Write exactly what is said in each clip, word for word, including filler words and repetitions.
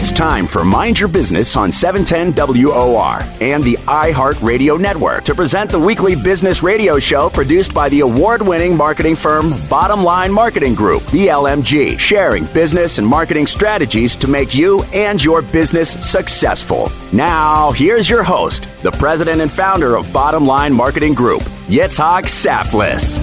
It's time for Mind Your Business on seven ten W O R and the iHeartRadio Network to present the weekly business radio show produced by the award-winning marketing firm Bottom Line Marketing Group, B L M G, sharing business and marketing strategies to make you and your business successful. Now, here's your host, the president and founder of Bottom Line Marketing Group, Yitzhak Saflis.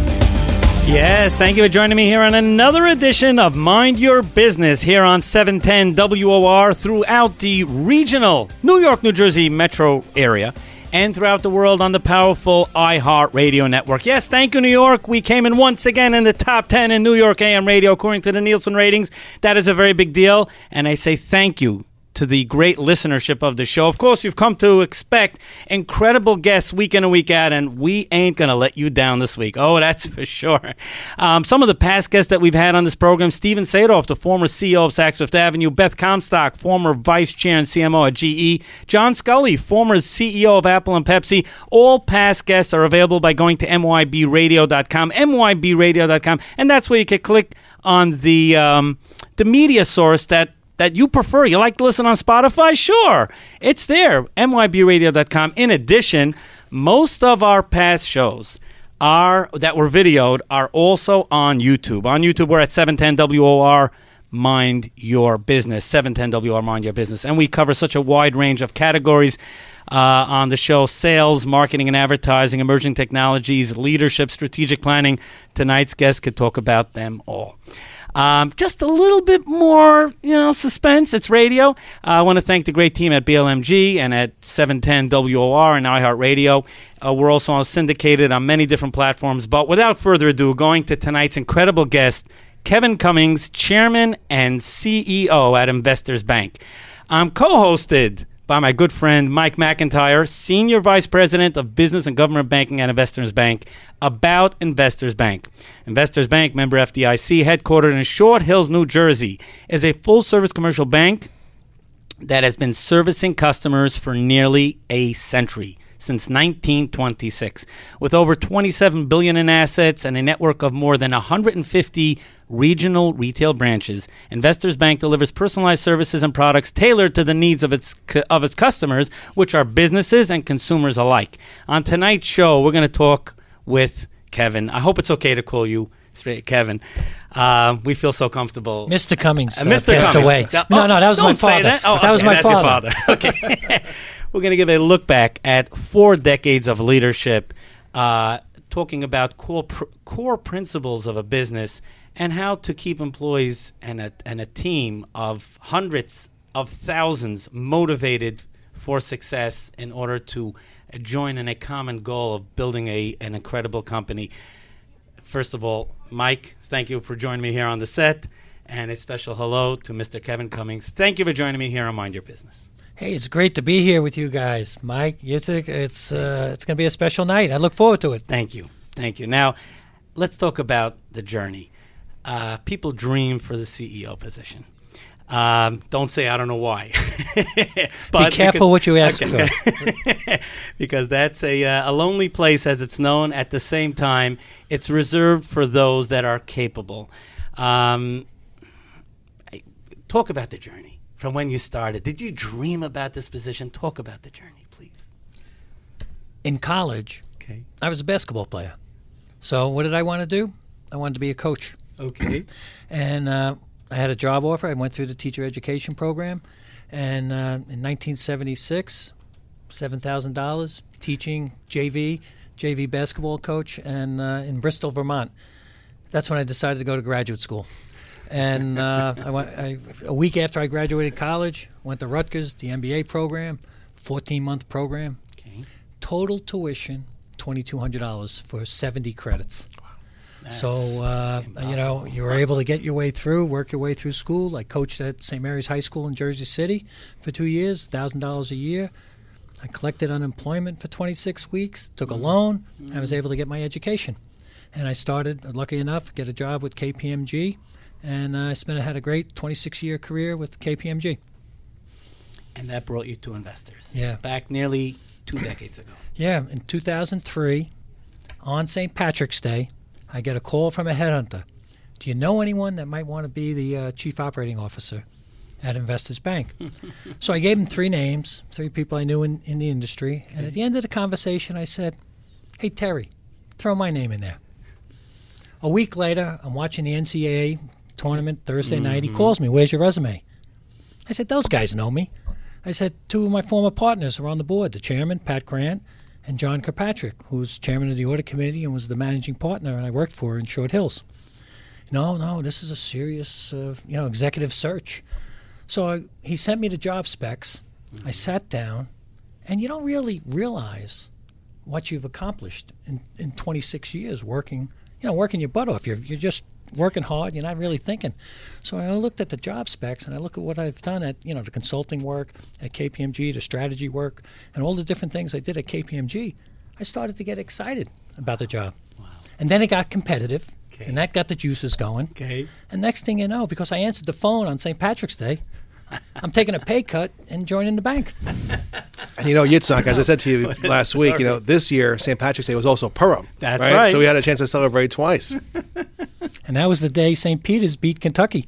Yes, thank you for joining me here on another edition of Mind Your Business here on seven ten W O R throughout the regional New York, New Jersey metro area and throughout the world on the powerful iHeartRadio network. Yes, thank you, New York. We came in once again in the top ten in New York A M radio according to the Nielsen ratings. That is a very big deal, and I say thank you to the great listenership of the show. Of course, you've come to expect incredible guests week in and week out, and we ain't going to let you down this week. Oh, that's for sure. Um, some of the past guests that we've had on this program, Steven Sadoff, the former C E O of Saks Fifth Avenue, Beth Comstock, former vice chair and C M O at G E, John Scully, former C E O of Apple and Pepsi. All past guests are available by going to M Y B radio dot com, M Y B radio dot com, and that's where you can click on the um, the media source that that you prefer. You like to listen on Spotify? Sure. It's there, M Y B radio dot com. In addition, most of our past shows are that were videoed are also on YouTube. On YouTube, we're at seven ten W O R Mind Your Business, seven ten W O R Mind Your Business. And we cover such a wide range of categories uh, on the show: sales, marketing and advertising, emerging technologies, leadership, strategic planning. Tonight's guest could talk about them all. Um, just a little bit more, you know, suspense. It's radio. Uh, I want to thank the great team at B L M G and at seven ten W O R and iHeartRadio. Uh, we're also syndicated on many different platforms. But without further ado, going to tonight's incredible guest, Kevin Cummings, Chairman and C E O at Investors Bank. I'm co-hosted by my good friend Mike McIntyre, Senior Vice President of Business and Government Banking at Investors Bank, about Investors Bank. Investors Bank, member F D I C, headquartered in Short Hills, New Jersey, is a full-service commercial bank that has been servicing customers for nearly a century, since nineteen twenty-six. With over twenty-seven billion dollars in assets and a network of more than one hundred fifty regional retail branches, Investors Bank delivers personalized services and products tailored to the needs of its of its customers, which are businesses and consumers alike. On tonight's show, we're going to talk with Kevin. I hope it's okay to call you straight Kevin. Uh, we feel so comfortable. Mister Cummings uh, uh, Mister passed Cummings. away. No, no, no, that was don't my say father. That, oh, that okay, was my that's father. Your father. Okay. We're going to give a look back at four decades of leadership, uh, talking about core, pr- core principles of a business and how to keep employees and a, and a team of hundreds of thousands motivated for success in order to join in a common goal of building a an incredible company. First of all, Mike, thank you for joining me here on the set, and a special hello to Mister Kevin Cummings. Thank you for joining me here on Mind Your Business. Hey, it's great to be here with you guys. Mike, Yitzhak, it's uh, it's going to be a special night. I look forward to it. Thank you. Thank you. Now, let's talk about the journey. Uh, people dream for the C E O position. Um, don't say I don't know why. But be careful because, what you ask okay, for. okay. Because that's a, uh, a lonely place, as it's known. At the same time, it's reserved for those that are capable. Um, talk about the journey from when you started. Did you dream about this position? Talk about the journey, please. In college, okay. I was a basketball player. So what did I want to do? I wanted to be a coach. Okay. And uh, I had a job offer. I went through the teacher education program. And uh, in nineteen seventy-six, seven thousand dollars, teaching J V, J V basketball coach, and uh, in Bristol, Vermont. That's when I decided to go to graduate school. And uh, I went, I, a week after I graduated college, went to Rutgers, the M B A program, fourteen-month program. Okay. Total tuition, twenty-two hundred dollars for seventy credits. That's so, uh, you know, you were able to get your way through, work your way through school. I coached at Saint Mary's High School in Jersey City for two years, one thousand dollars a year. I collected unemployment for twenty-six weeks, took a loan, mm-hmm. and I was able to get my education. And I started, lucky enough, get a job with K P M G, and uh, I spent had a great twenty-six-year career with K P M G. And that brought you to Investors. Yeah. Back nearly two decades ago. Yeah, in two thousand three, on Saint Patrick's Day, I get a call from a headhunter. Do you know anyone that might want to be the uh, chief operating officer at Investors Bank. So I gave him three names, three people I knew in, in the industry. And at the end of the conversation, I said, hey, Terry, throw my name in there. A week later, I'm watching the N C double A tournament Thursday mm-hmm. night. He calls me, where's your resume? I said, those guys know me. I said, two of my former partners are on the board, the chairman, Pat Grant, and John Kirkpatrick, who's chairman of the audit committee and was the managing partner and I worked for in Short Hills. No, no, this is a serious, uh, you know, executive search. So I, he sent me the job specs. Mm-hmm. I sat down, and you don't really realize what you've accomplished in, in twenty-six years working, you know, working your butt off. You're, you're just working hard. You're not really thinking. So I looked at the job specs, and I look at what I've done at, you know, the consulting work at K P M G, the strategy work, and all the different things I did at K P M G. I started to get excited about the job. Wow. And then it got competitive, okay. and that got the juices going. Okay. And next thing you know, because I answered the phone on Saint Patrick's Day, I'm taking a pay cut and joining the bank. And you know, Yitzhak, as I said to you last week, you know, this year Saint Patrick's Day was also Purim. That's right? right. So we had a chance to celebrate twice. And that was the day Saint Peter's beat Kentucky.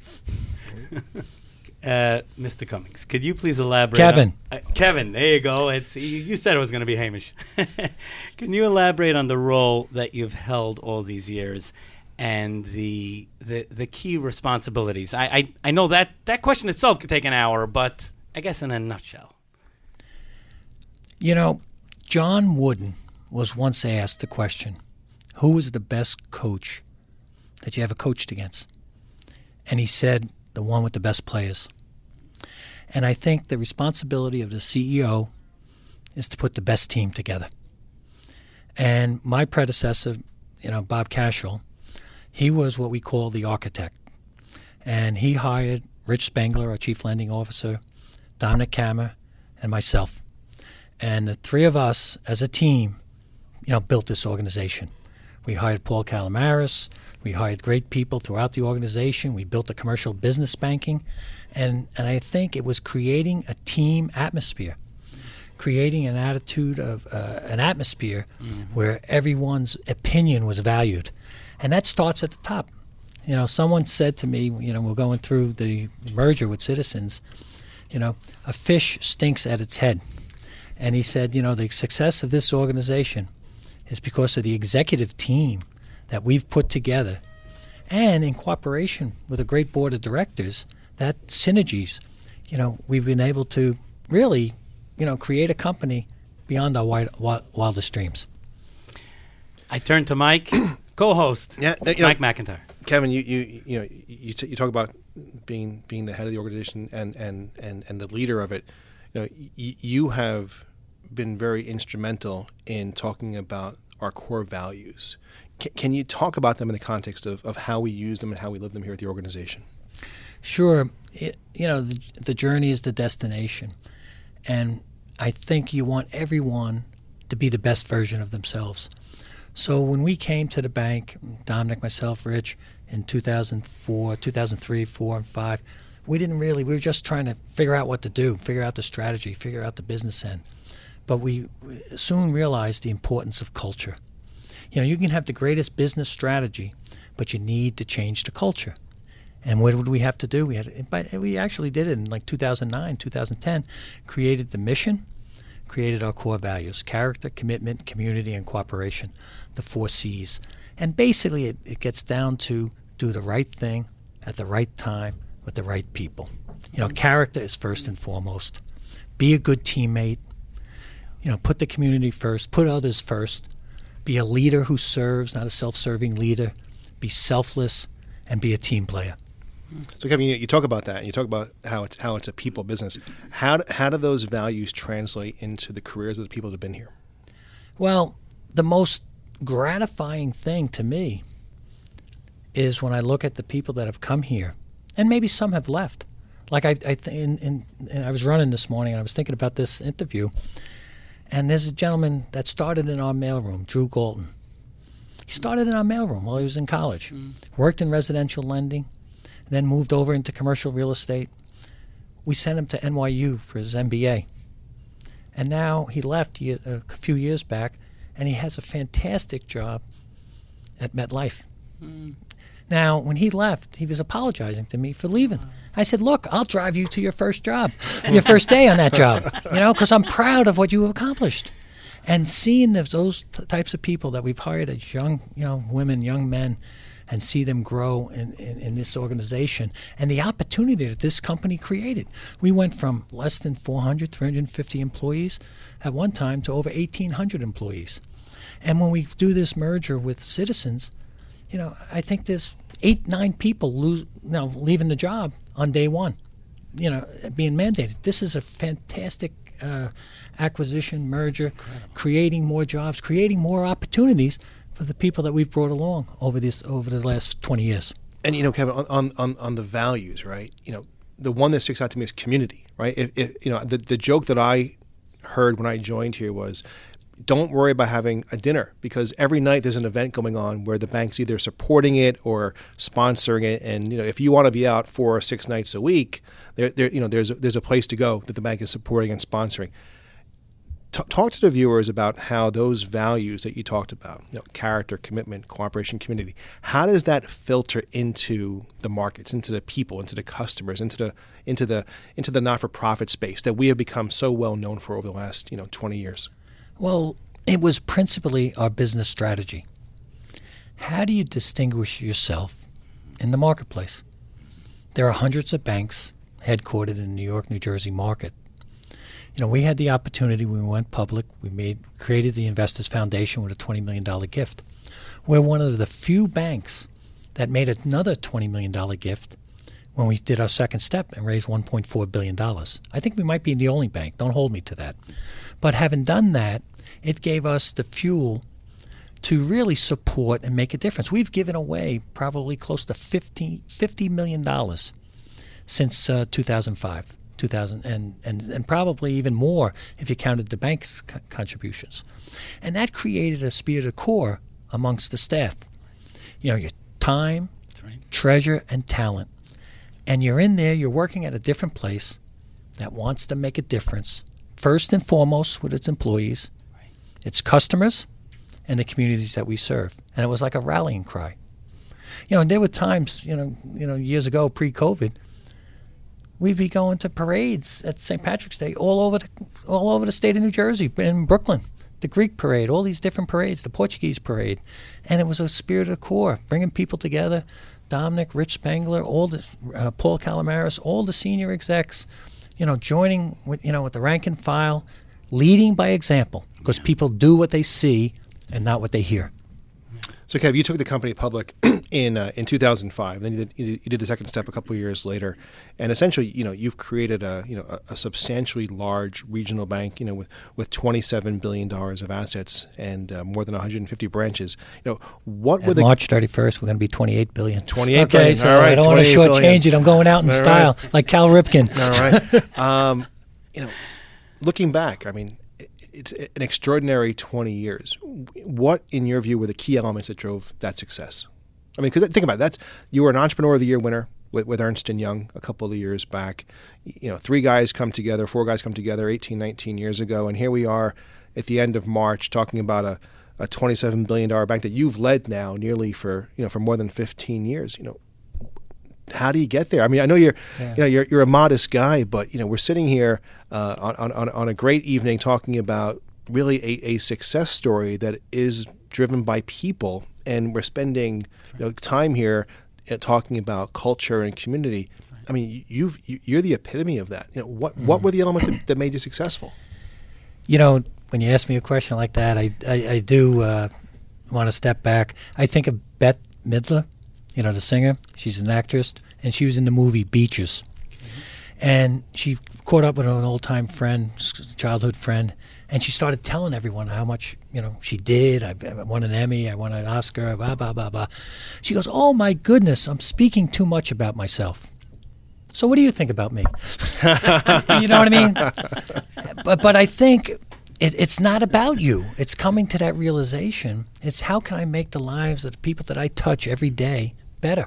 Uh, Mister Cummings, could you please elaborate? Kevin. On, uh, Kevin, there you go. It's you, you said it was going to be Hamish. Can you elaborate on the role that you've held all these years and the the, the key responsibilities? I, I, I know that that question itself could take an hour, but I guess in a nutshell. You know, John Wooden was once asked the question, who was the best coach that you ever coached against? And he said, the one with the best players. And I think the responsibility of the C E O is to put the best team together. And my predecessor, you know, Bob Cashel, he was what we call the architect. And he hired Rich Spengler, our chief lending officer, Dominic Kammer, and myself. And the three of us as a team, you know, built this organization. We hired Paul Calamaris. We hired great people throughout the organization. We built the commercial business banking. And, and I think it was creating a team atmosphere, creating an attitude of uh, an atmosphere mm-hmm. where everyone's opinion was valued. And that starts at the top. You know, someone said to me, you know, we're going through the merger with Citizens, you know, a fish stinks at its head. And he said, you know, the success of this organization is because of the executive team that we've put together, and in cooperation with a great board of directors, that synergies, you know, we've been able to really, you know, create a company beyond our wild, wildest dreams. I turn to Mike, co-host, yeah, you Mike know, McIntyre. Kevin, you you you know you t- you talk about being being the head of the organization and and, and, and the leader of it. You know, y- you have been very instrumental in talking about our core values. C- can you talk about them in the context of, of how we use them and how we live them here at the organization? Sure. It, you know, the, the journey is the destination. And I think you want everyone to be the best version of themselves. So when we came to the bank, Dominic, myself, Rich, in two thousand four, two thousand three, four, and five, we didn't really, we were just trying to figure out what to do, figure out the strategy, figure out the business end. But we soon realized the importance of culture. You know, you can have the greatest business strategy, but you need to change the culture. And what did we have to do? We had, but we actually did it in like two thousand nine, two thousand ten, created the mission, created our core values: character, commitment, community, and cooperation, the four C's. And basically it, it gets down to do the right thing at the right time with the right people. You know, character is first and foremost. Be a good teammate. You know, put the community first, put others first. Be a leader who serves, not a self-serving leader. Be selfless, and be a team player. So, Kevin, you, you talk about that, and you talk about how it's how it's a people business. How do, how do those values translate into the careers of the people that have been here? Well, the most gratifying thing to me is when I look at the people that have come here, and maybe some have left. Like I, I, in, in, in, I was running this morning, and I was thinking about this interview. And there's a gentleman that started in our mailroom, Drew Galton. He started in our mailroom while he was in college, mm. worked in residential lending, then moved over into commercial real estate. We sent him to N Y U for his M B A. And now he left a few years back, and he has a fantastic job at MetLife. Mm. Now, when he left, he was apologizing to me for leaving. I said, look, I'll drive you to your first job, your first day on that job, you know, because I'm proud of what you have accomplished. And seeing those, those t- types of people that we've hired as young, you know, women, young men, and see them grow in, in, in this organization and the opportunity that this company created. We went from less than four hundred, three hundred fifty employees at one time to over eighteen hundred employees. And when we do this merger with Citizens, you know, I think there's eight, nine people lose, you know, leaving the job on day one, you know, being mandated. This is a fantastic uh, acquisition, merger, creating more jobs, creating more opportunities for the people that we've brought along over this over the last twenty years. And, you know, Kevin, on, on, on the values, right, you know, the one that sticks out to me is community, right? If, if you know, the, the joke that I heard when I joined here was, don't worry about having a dinner, because every night there's an event going on where the bank's either supporting it or sponsoring it. And, you know, if you want to be out four or six nights a week, there, there you know, there's a, there's a place to go that the bank is supporting and sponsoring. T- talk to the viewers about how those values that you talked about, you know, character, commitment, cooperation, community, how does that filter into the markets, into the people, into the customers, into the into the into the not-for-profit space that we have become so well known for over the last, you know, twenty years? Well, it was principally our business strategy. How do you distinguish yourself in the marketplace? There are hundreds of banks headquartered in the New York, New Jersey market. You know, we had the opportunity when we went public. We made created the Investors Foundation with a twenty million dollars gift. We're one of the few banks that made another twenty million dollars gift when we did our second step and raised one point four billion dollars. I think we might be the only bank. Don't hold me to that. But having done that, it gave us the fuel to really support and make a difference. We've given away probably close to fifty, fifty million dollars since uh, two thousand five. two thousand and, and, and probably even more if you counted the bank's co- contributions. And that created a esprit de corps amongst the staff. You know, your time, right. treasure, and talent. And you're in there, you're working at a different place that wants to make a difference, first and foremost with its employees, right. its customers, and the communities that we serve. And it was like a rallying cry. You know, there were times, you know, you know, years ago, pre-COVID, we'd be going to parades at Saint Patrick's Day all over the all over the state of New Jersey, in Brooklyn, the Greek parade, all these different parades, the Portuguese parade, and it was a spirit of core, bringing people together. Dominic, Rich Spangler, all the uh, Paul Calamaris, all the senior execs, you know, joining with you know with the rank and file, leading by example, because yeah. people do what they see and not what they hear. So, Kev, you took the company public in uh, in two thousand five. Then you did, you did the second step a couple of years later, and essentially, you know, you've created a you know a, a substantially large regional bank, you know, with, with twenty-seven billion dollars of assets and uh, more than one hundred fifty branches. You know, what At were the March thirty-first, we're going to be twenty-eight billion dollars. twenty-eight okay, billion. so All right, I don't want to shortchange it. I'm going out in All style, right. like Cal Ripken. All right. Um, you know, looking back, I mean, it's an extraordinary twenty years. What, in your view, were the key elements that drove that success? I mean, because think about it. That's, you were an Entrepreneur of the Year winner with, with Ernst and Young a couple of years back. You know, three guys come together, four guys come together eighteen, nineteen years ago, and here we are at the end of March talking about a, a twenty-seven billion dollars bank that you've led now nearly for, you know, for more than fifteen years. You know, how do you get there? I mean, I know you're, yeah. you know, you're you're a modest guy, but you know, we're sitting here uh, on on on a great evening talking about really a, a success story that is driven by people, and we're spending you know, time here uh, talking about culture and community. Right. I mean, you've you, you're the epitome of that. You know, what mm. what were the elements that, that made you successful? You know, when you ask me a question like that, I I, I do uh, want to step back. I think of Bette Midler. You know, the singer, she's an actress, and she was in the movie Beaches. Mm-hmm. And she caught up with an old-time friend, childhood friend, and she started telling everyone how much, you know, she did. I won an Emmy, I won an Oscar, blah, blah, blah, blah. She goes, oh, my goodness, I'm speaking too much about myself. So what do you think about me? You know what I mean? But, but I think... It, it's not about you. It's coming to that realization. It's how can I make the lives of the people that I touch every day better?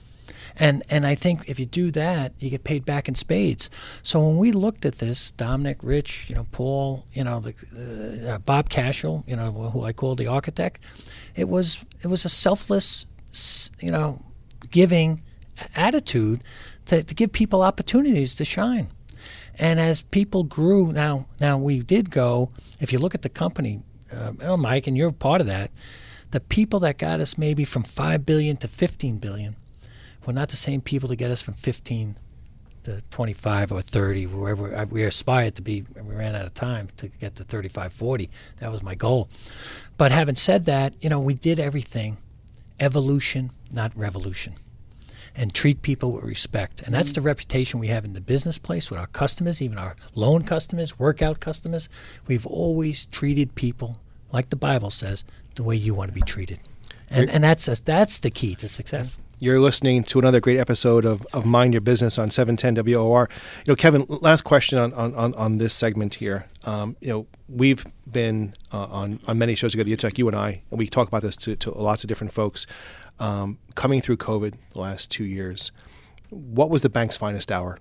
And and I think if you do that, you get paid back in spades. So when we looked at this, Dominic, Rich, you know, Paul, you know, the, uh, Bob Cashel, you know, who I call the architect, it was it was a selfless, you know, giving attitude to, to give people opportunities to shine. And as people grew, now now we did go, if you look at the company, uh, oh, Mike, and you're part of that, the people that got us maybe from five billion dollars to fifteen billion dollars were not the same people to get us from fifteen to twenty-five or thirty, wherever we aspired to be. We ran out of time to get to thirty-five, forty. That was my goal. But having said that, you know, we did everything evolution, not revolution, and treat people with respect. And that's the reputation we have in the business place with our customers, even our loan customers, workout customers. We've always treated people, like the Bible says, the way you want to be treated. And and that's that's the key to success. You're listening to another great episode of, of Mind Your Business on seven ten W O R. You know, Kevin, last question on, on, on this segment here. Um, you know, we've been uh, on, on many shows together, it's like you and I, and we talk about this to, to lots of different folks. Um, coming through COVID the last two years, what was the bank's finest hour?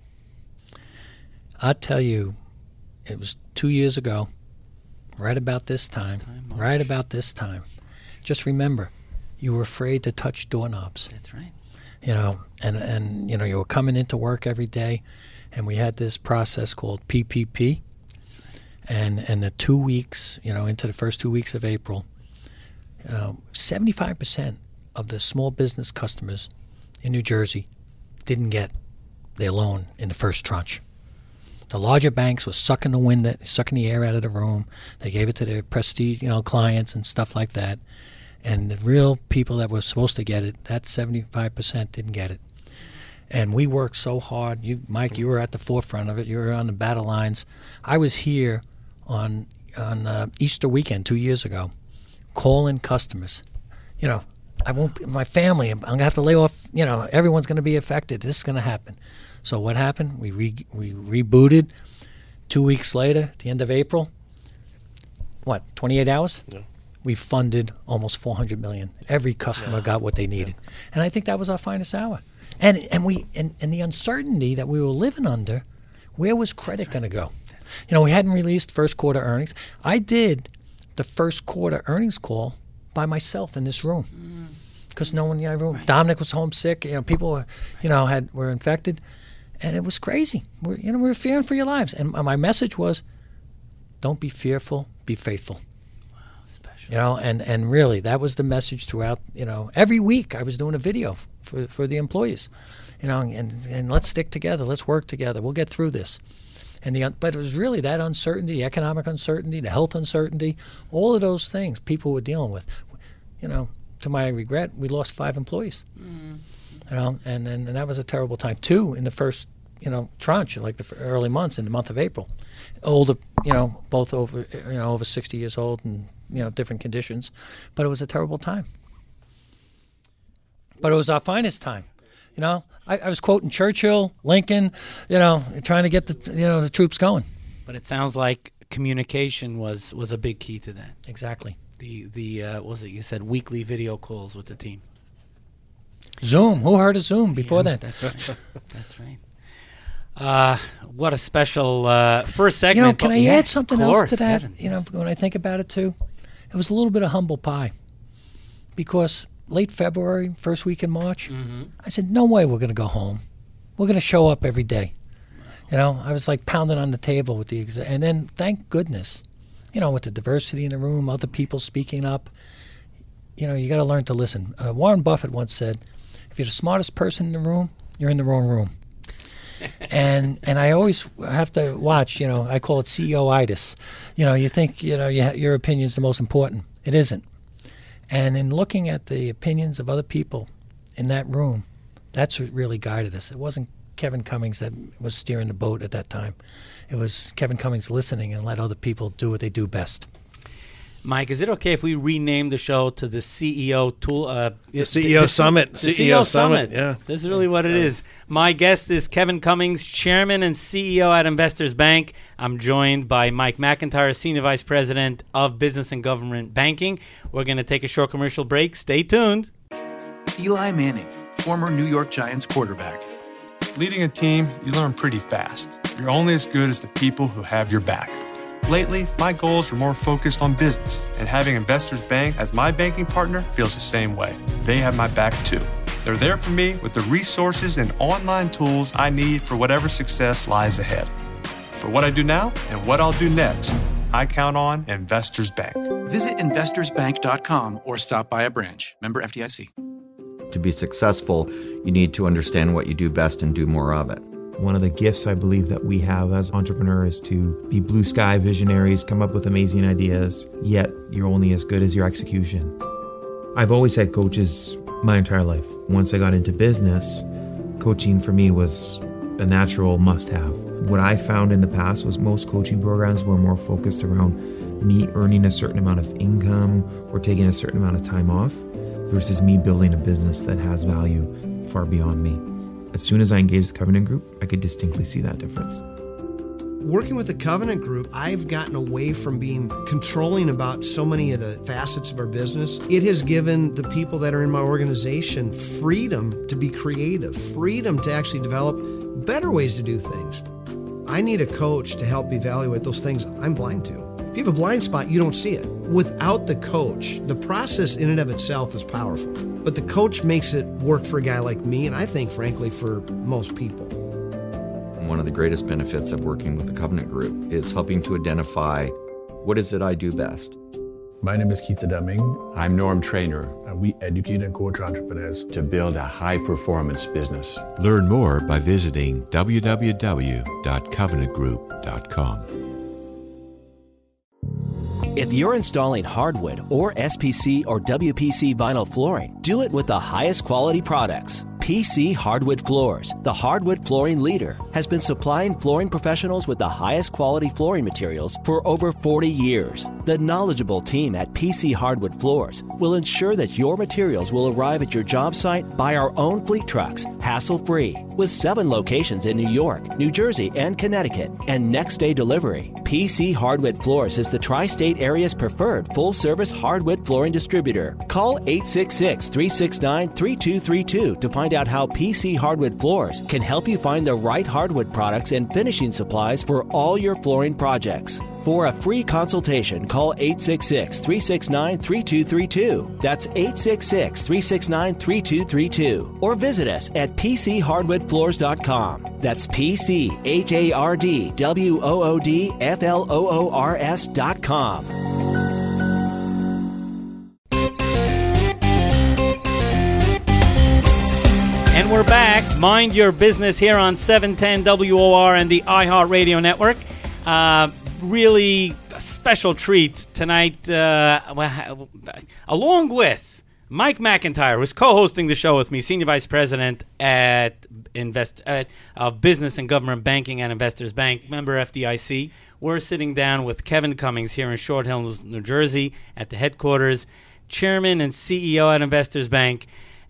I'll tell you, it was two years ago, right about this time, this time right about this time. Just remember, you were afraid to touch doorknobs. That's right. You know, and, and you know, you were coming into work every day, and we had this process called P P P. And and the two weeks, you know, into the first two weeks of April, uh, seventy-five percent of the small business customers in New Jersey didn't get their loan in the first tranche. The larger banks were sucking the wind, sucking the air out of the room. They gave it to their prestige, you know, clients and stuff like that. And the real people that were supposed to get it, that seventy-five percent didn't get it. And we worked so hard. You, Mike, you were at the forefront of it. You were on the battle lines. I was here on on uh, Easter weekend two years ago, calling customers. You know, I won't. My family. I'm gonna have to lay off. You know, everyone's gonna be affected. This is gonna happen. So what happened? We re, we rebooted. Two weeks later, at the end of April. What? twenty-eight hours. Yeah. We funded almost four hundred million dollars. Every customer yeah. got what they needed. Yeah. And I think that was our finest hour. And and we and, and the uncertainty that we were living under, where was credit right. going to go? You know, we hadn't released first quarter earnings. I did the first quarter earnings call by myself in this room because mm. no one, you know, everyone, right. Dominic was homesick. You know, people were, you know, had were infected, and it was crazy. We're, you know, we were fearing for your lives. And my message was, don't be fearful, be faithful. You know, and, and really, that was the message throughout, you know, every week I was doing a video for, for the employees, you know, and, and let's stick together. Let's work together. We'll get through this. And the But it was really that uncertainty, the economic uncertainty, the health uncertainty, all of those things people were dealing with. You know, to my regret, we lost five employees, mm-hmm. you know, and, and, and that was a terrible time. Two in the first, you know, tranche, like the early months in the month of April. Older, you know, both over, you know, over sixty years old and, you know, different conditions, but it was a terrible time. But it was our finest time. You know, I, I was quoting Churchill, Lincoln, you know, trying to get the, you know, the troops going. But it sounds like communication was, was a big key to that. Exactly. The, the uh, what was it, you said weekly video calls with the team. Zoom. Who heard of Zoom before yeah, that? That's right. That's right. Uh, what a special uh, first segment. You know, can I yeah, add something course, else to that? Kevin, you know, yes. when I think about it too, it was a little bit of humble pie, because late February, first week in March, mm-hmm. I said, no way we're going to go home. We're going to show up every day. Wow. You know, I was like pounding on the table with the exa- and then thank goodness, you know, with the diversity in the room, other people speaking up, you know, you got to learn to listen. Uh, Warren Buffett once said, if you're the smartest person in the room, you're in the wrong room. and and I always have to watch, you know, I call it C E O-itis. You know, you think, you know, you ha- your opinion is the most important. It isn't. And in looking at the opinions of other people in that room, that's what really guided us. It wasn't Kevin Cummings that was steering the boat at that time. It was Kevin Cummings listening and let other people do what they do best. Mike, is it okay if we rename the show to the C E O tool? Uh, the C E O the, Summit. The C E O, C E O Summit. Summit. Yeah, this is really what it is. My guest is Kevin Cummings, Chairman and C E O at Investors Bank. I'm joined by Mike McIntyre, Senior Vice President of Business and Government Banking. We're going to take a short commercial break. Stay tuned. Eli Manning, former New York Giants quarterback. Leading a team, you learn pretty fast. You're only as good as the people who have your back. Lately, my goals are more focused on business, and having Investors Bank as my banking partner feels the same way. They have my back too. They're there for me with the resources and online tools I need for whatever success lies ahead. For what I do now and what I'll do next, I count on Investors Bank. Visit investors bank dot com or stop by a branch. Member F D I C. To be successful, you need to understand what you do best and do more of it. One of the gifts I believe that we have as entrepreneurs is to be blue sky visionaries, come up with amazing ideas, yet you're only as good as your execution. I've always had coaches my entire life. Once I got into business, coaching for me was a natural must-have. What I found in the past was most coaching programs were more focused around me earning a certain amount of income or taking a certain amount of time off versus me building a business that has value far beyond me. As soon as I engaged the Covenant Group, I could distinctly see that difference. Working with the Covenant Group, I've gotten away from being controlling about so many of the facets of our business. It has given the people that are in my organization freedom to be creative, freedom to actually develop better ways to do things. I need a coach to help evaluate those things I'm blind to. If you have a blind spot, you don't see it. Without the coach, the process in and of itself is powerful. But the coach makes it work for a guy like me, and I think, frankly, for most people. One of the greatest benefits of working with the Covenant Group is helping to identify what is it I do best. My name is Keith Deming. I'm Norm Trainer. And we educate and coach entrepreneurs to build a high-performance business. Learn more by visiting w w w dot covenant group dot com. If you're installing hardwood or S P C or W P C vinyl flooring, do it with the highest quality products. P C Hardwood Floors, the hardwood flooring leader, has been supplying flooring professionals with the highest quality flooring materials for over forty years. The knowledgeable team at P C Hardwood Floors will ensure that your materials will arrive at your job site by our own fleet trucks, hassle-free. With seven locations in New York, New Jersey, and Connecticut, and next-day delivery, P C Hardwood Floors is the tri-state area's preferred full-service hardwood flooring distributor. Call eight six six, three six nine, three two three two to find out how P C Hardwood Floors can help you find the right hardwood products and finishing supplies for all your flooring projects. For a free consultation, call eight six six, three six nine, three two three two. That's eight six six, three six nine, three two three two. Or visit us at p c hardwood floors dot com. That's P C H A R D W O O D F L O O R S dot com. And we're back. Mind Your Business here on seven ten W O R and the iHeartRadio Network. Uh, really a special treat tonight, uh, along with Mike McIntyre, who's co-hosting the show with me, Senior Vice President at Invest at, of Business and Government Banking at Investors Bank, member F D I C. We're sitting down with Kevin Cummings here in Short Hills, New Jersey, at the headquarters, Chairman and C E O at Investors Bank.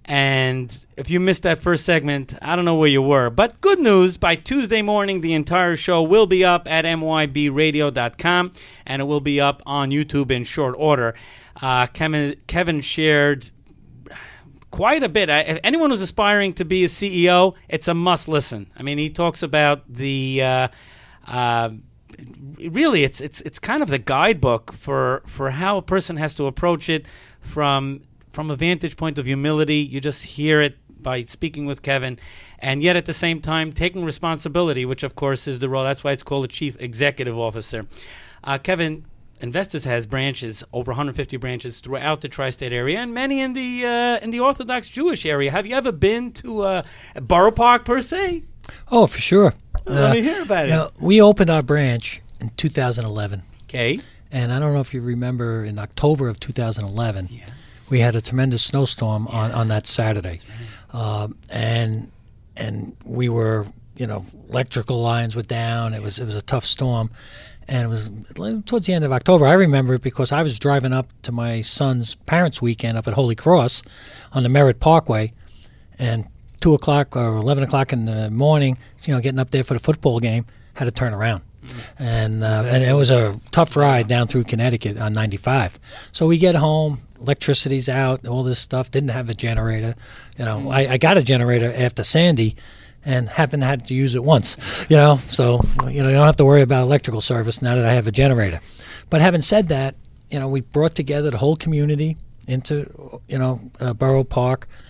And if you missed that first segment, I don't know where you were. But good news, by Tuesday morning, the entire show will be up at m y b radio dot com, and it will be up on YouTube in short order. Uh, Kevin, Kevin shared quite a bit. I, if anyone who's aspiring to be a C E O, it's a must listen. I mean, he talks about the... Uh, uh, really, it's it's it's kind of the guidebook for, for how a person has to approach it from... From a vantage point of humility. You just hear it by speaking with Kevin, and yet at the same time taking responsibility, which of course is the role. That's why it's called a Chief Executive Officer. Uh, Kevin, Investors has branches, over one hundred fifty branches throughout the tri-state area, and many in the uh, in the Orthodox Jewish area. Have you ever been to uh, Borough Park per se? Oh, for sure. Let uh, me hear about it. You know, we opened our branch in two thousand eleven. Okay. And I don't know if you remember, in October of two thousand eleven. Yeah. We had a tremendous snowstorm yeah. on, on that Saturday, right. uh, and and we were, you know, electrical lines were down. It was it was a tough storm, and it was towards the end of October. I remember it because I was driving up to my son's parents' weekend up at Holy Cross on the Merritt Parkway, and two o'clock or eleven o'clock in the morning, you know, getting up there for the football game, had to turn around. And uh, and it was a tough ride down through Connecticut on ninety-five. So we get home, electricity's out, all this stuff. Didn't have a generator. You know, I, I got a generator after Sandy, and haven't had to use it once. You know, so you know you don't have to worry about electrical service now that I have a generator. But having said that, you know, we brought together the whole community into you know uh, Borough Park,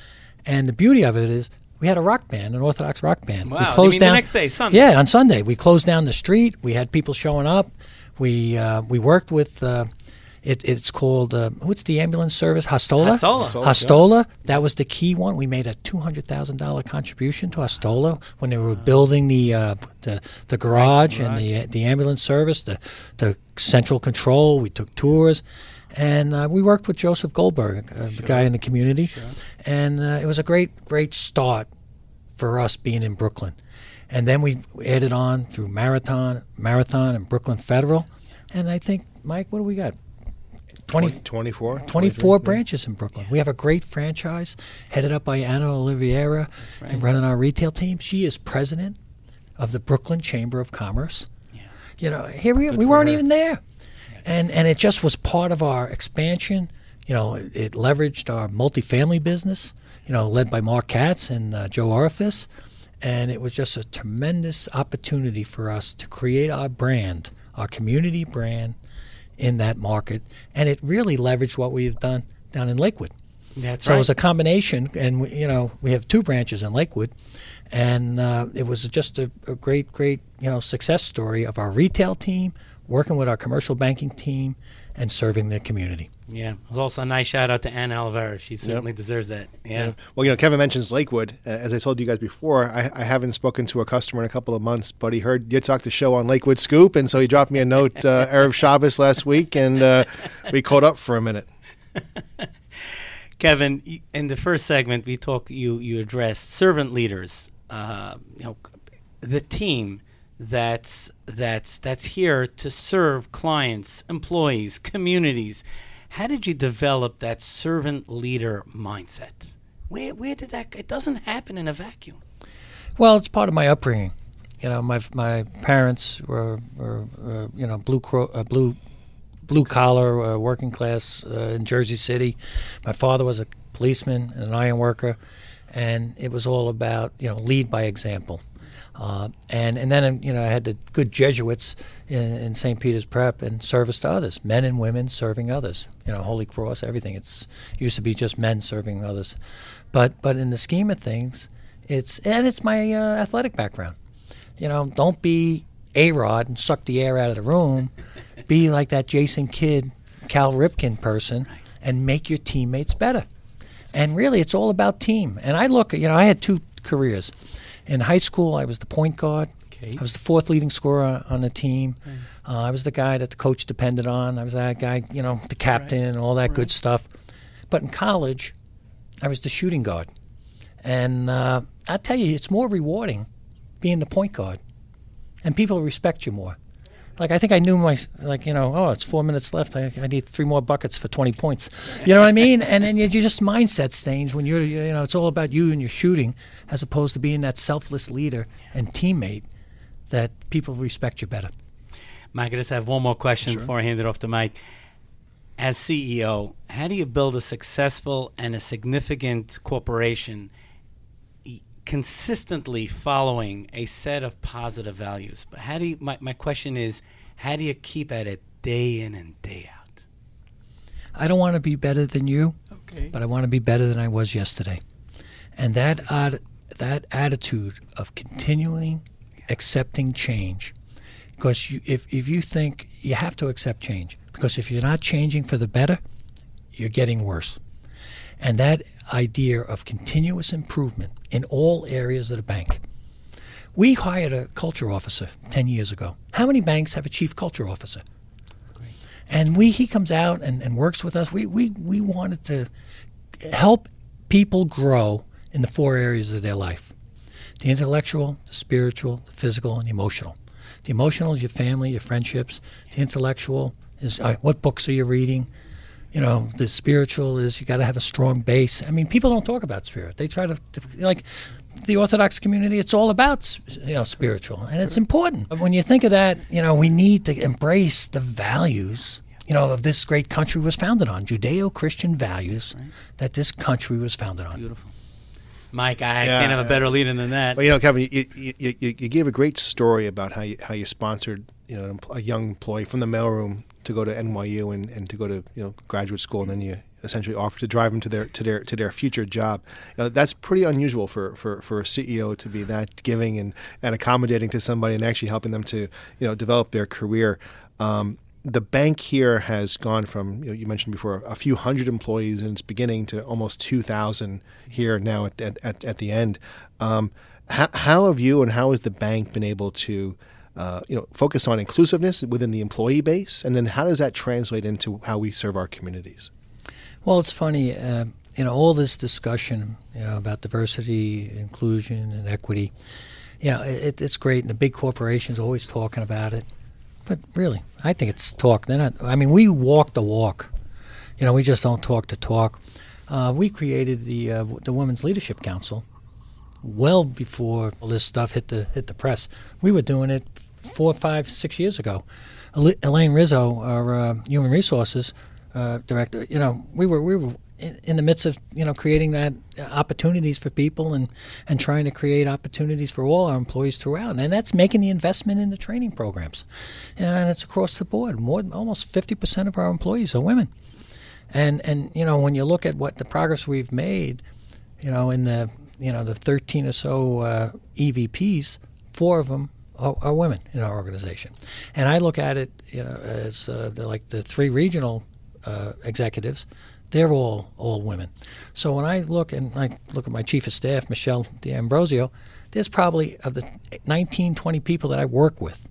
And the beauty of it is we had a rock band, an Orthodox rock band. Wow. We closed you mean down the next day, Sunday? Yeah, on Sunday. We closed down the street. We had people showing up. We uh, we worked with, uh, it, it's called, uh, what's the ambulance service? Hastola? Hastola. Hastola. Hastola. That was the key one. We made a two hundred thousand dollars contribution to Hastola when they were building the uh, the, the garage Right, and the the ambulance service, the, the central control. We took tours. And uh, we worked with Joseph Goldberg, uh, the Sure. guy in the community. Sure. And uh, it was a great, great start for us being in Brooklyn. And then we added on through Marathon, Marathon and Brooklyn Federal. And I think, Mike, what do we got? twenty, twenty-four twenty-four yeah. branches in Brooklyn. We have a great franchise headed up by Anna Oliveira right. and running our retail team. She is president of the Brooklyn Chamber of Commerce. Yeah. You know, here we, Good we for weren't her. even there. And and it just was part of our expansion. You know, it, it leveraged our multifamily business, you know, led by Mark Katz and uh, Joe Orifice. And it was just a tremendous opportunity for us to create our brand, our community brand in that market. And it really leveraged what we've done down in Lakewood. That's so right. it was a combination. And, we, you know, we have two branches in Lakewood. And uh, it was just a, a great, great, you know, success story of our retail team, working with our commercial banking team, and serving the community. Yeah. It was also a nice shout out to Anna Oliveira. She certainly Yep. deserves that. Yeah. Yeah. Well, you know, Kevin mentions Lakewood. Uh, as I told you guys before, I, I haven't spoken to a customer in a couple of months, but he heard Yitzhak the show on Lakewood Scoop, and so he dropped me a note uh, Erev Shabbos last week, and uh, we caught up for a minute. Kevin, y- in the first segment, we talk. You you addressed servant leaders. Uh, you know, the team that's that's that's here to serve clients, employees, communities. How did you develop that servant leader mindset? Where where did that? It doesn't happen in a vacuum. Well, it's part of my upbringing. You know, my my parents were, were uh, you know, blue cro- uh, blue blue collar, uh, working class uh, in Jersey City. My father was a policeman and an iron worker, and it was all about, you know, lead by example. Uh, and and then, you know, I had the good Jesuits in, in Saint Peter's Prep and service to others, men and women serving others. You know, Holy Cross, everything. It's it used to be just men serving others, but but in the scheme of things, it's and it's my uh, athletic background. You know, don't be A-Rod and suck the air out of the room. Be like that Jason Kidd, Cal Ripken person, and make your teammates better. And really, it's all about team. And I look, you know, I had two careers. In high school, I was the point guard. Okay. I was the fourth leading scorer on, on the team. Nice. Uh, I was the guy that the coach depended on. I was that guy, you know, the captain right. and all that right. good stuff. But in college, I was the shooting guard. And uh, I tell you, it's more rewarding being the point guard. And people respect you more. Like, I think I knew my, like, you know, oh, it's four minutes left. I, I need three more buckets for twenty points. You know what I mean? And then you just mindset change when you're, you know, it's all about you and your shooting as opposed to being that selfless leader and teammate that people respect you better. Mike, I just have one more question Sure. before I hand it off to Mike. As C E O, how do you build a successful and a significant corporation consistently following a set of positive values? But how do you, my, my question is, how do you keep at it day in and day out? I don't want to be better than you, okay. but I want to be better than I was yesterday. And that uh, that attitude of continuing accepting change, because you, if, if you think you have to accept change, because if you're not changing for the better, you're getting worse. And that idea of continuous improvement in all areas of the bank. We hired a culture officer ten years ago. How many banks have a chief culture officer? That's great. And we he comes out and, and works with us. We, we, we wanted to help people grow in the four areas of their life. The intellectual, the spiritual, the physical, and the emotional. The emotional is your family, your friendships. The intellectual is uh, what books are you reading? You know, the spiritual is you got to have a strong base. I mean, people don't talk about spirit. They try to, to like the Orthodox community, it's all about, you know, spiritual. And it's important. But when you think of that, you know, we need to embrace the values, you know, of this great country was founded on, Judeo-Christian values right. that this country was founded on. Beautiful. Mike, I Yeah, can't have a better leader than that. Well, you know, Kevin, you, you, you, you gave a great story about how you, how you sponsored, you know, a young employee from the mailroom to go to N Y U and, and to go to, you know, graduate school, and then you essentially offer to drive them to their to their to their future job. Uh, that's pretty unusual for, for, for a C E O to be that giving and, and accommodating to somebody and actually helping them to you know develop their career. Um, the bank here has gone from, you know, you mentioned before, a few hundred employees in its beginning to almost two thousand here now at at, at the end. Um, how, how have you and how has the bank been able to uh, you know, focus on inclusiveness within the employee base? And then how does that translate into how we serve our communities? Well, it's funny, uh, you know, all this discussion, you know, about diversity, inclusion, and equity, you know, it, it's great, and the big corporations are always talking about it. But really, I think it's talk. They're not. I mean, we walk the walk. You know, we just don't talk the talk. Uh, we created the uh, the Women's Leadership Council well before all this stuff hit the hit the press. We were doing it four, five, six years ago. Elaine Rizzo, our uh, Human Resources uh, Director, you know, we were we were in, in the midst of you know creating that opportunities for people and, and trying to create opportunities for all our employees throughout, and that's making the investment in the training programs, and it's across the board. More almost fifty percent of our employees are women, and and you know when you look at what the progress we've made, you know in the you know the thirteen or so uh, E V Ps, four of them are, are women in our organization, and I look at it you know as uh, like the three regional uh, executives. They're all all women. So when I look and I look at my chief of staff, Michelle D'Ambrosio, there's probably of the nineteen, twenty people that I work with,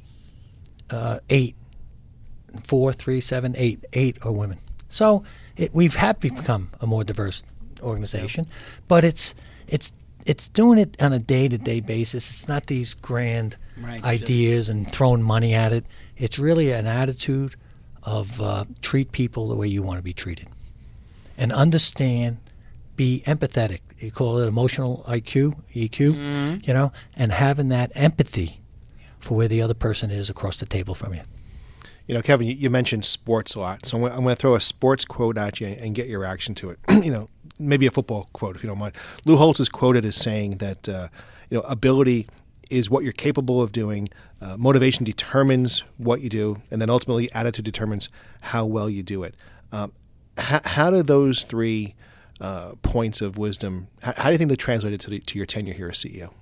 uh, eight, four, three, seven, eight, eight are women. So it, we've have become a more diverse organization, yep. but it's it's it's doing it on a day-to-day basis. It's not these grand right, ideas and throwing money at it. It's really an attitude of uh, treat people the way you want to be treated. And understand, be empathetic. You call it emotional I Q, E Q, mm-hmm. you know, and having that empathy for where the other person is across the table from you. You know, Kevin, you, you mentioned sports a lot, so I'm going to throw a sports quote at you and get your reaction to it. You know, maybe a football quote, if you don't mind. Lou Holtz is quoted as saying that, uh, you know, ability is what you're capable of doing. Uh, motivation determines what you do, and then ultimately attitude determines how well you do it. Um, How, how do those three uh, points of wisdom, how, how do you think they translated to, the, to your tenure here as C E O?